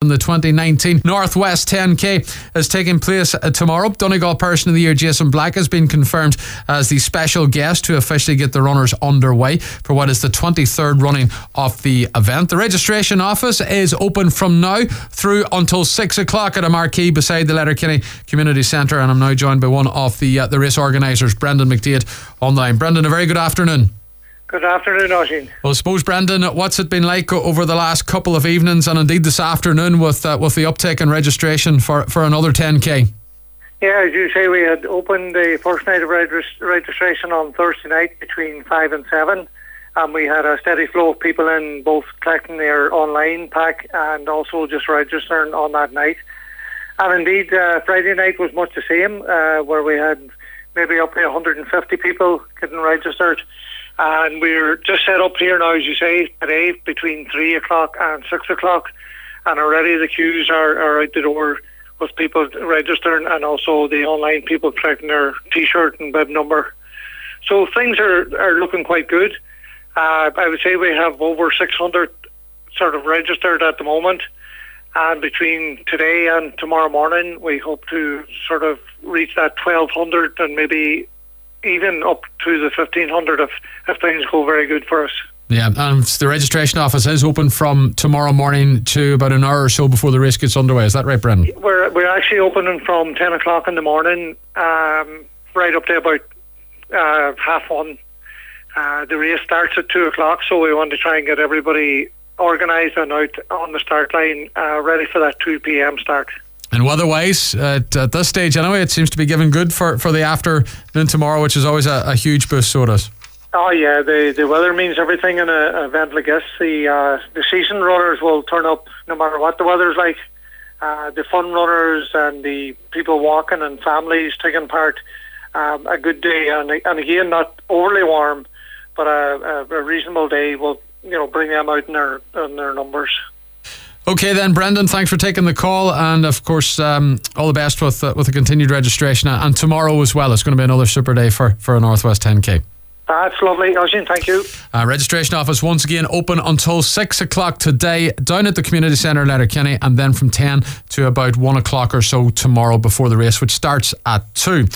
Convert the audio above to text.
the 2019 Northwest 10K is taking place tomorrow. Donegal Person of the Year Jason Black has been confirmed as the special guest to officially get the runners underway for what is the 23rd running of the event. The registration office is open from now through until 6 o'clock at a marquee beside the Letterkenny Community Centre, and I'm now joined by one of the race organisers, Brendan McDade, online. Brendan, a very good afternoon. Good afternoon, Oisin. Well, I suppose, Brendan, what's it been like over the last couple of evenings and indeed this afternoon with the uptake in registration for another 10K? Yeah, as you say, we had opened the first night of registration on Thursday night between 5 and 7, and we had a steady flow of people in, both collecting their online pack and also just registering on that night. And indeed, Friday night was much the same, where we had maybe up to 150 people getting registered. And we're just set up here now, as you say, today between 3 o'clock and 6 o'clock. And already the queues are out the door with people registering, and also the online people collecting their T-shirt and bib number. So things are looking quite good. I would say we have over 600 sort of registered at the moment. And between today and tomorrow morning, we hope to sort of reach that 1,200 and maybe even up to the 1,500 if things go very good for us. Yeah, and the registration office is open from tomorrow morning to about an hour or so before the race gets underway. Is that right, Brendan? We're actually opening from 10 o'clock in the morning, right up to about 1:30. The race starts at 2 o'clock, so we want to try and get everybody organised and out on the start line, ready for that 2 p.m. start. And weather-wise, at this stage anyway, it seems to be giving good for the afternoon tomorrow, which is always a huge boost, so it is. Oh yeah, the weather means everything in an event like this. The season runners will turn up no matter what the weather's like. The fun runners and the people walking and families taking part, a good day, and again, not overly warm, but a reasonable day will bring them out in their numbers. Okay then, Brendan, thanks for taking the call, and of course all the best with the continued registration, and tomorrow as well. It's going to be another super day for a Northwest 10K. That's lovely, Oisin, thank you. Registration office once again open until 6 o'clock today down at the Community Centre in Letterkenny, and then from 10 to about 1 o'clock or so tomorrow before the race, which starts at 2.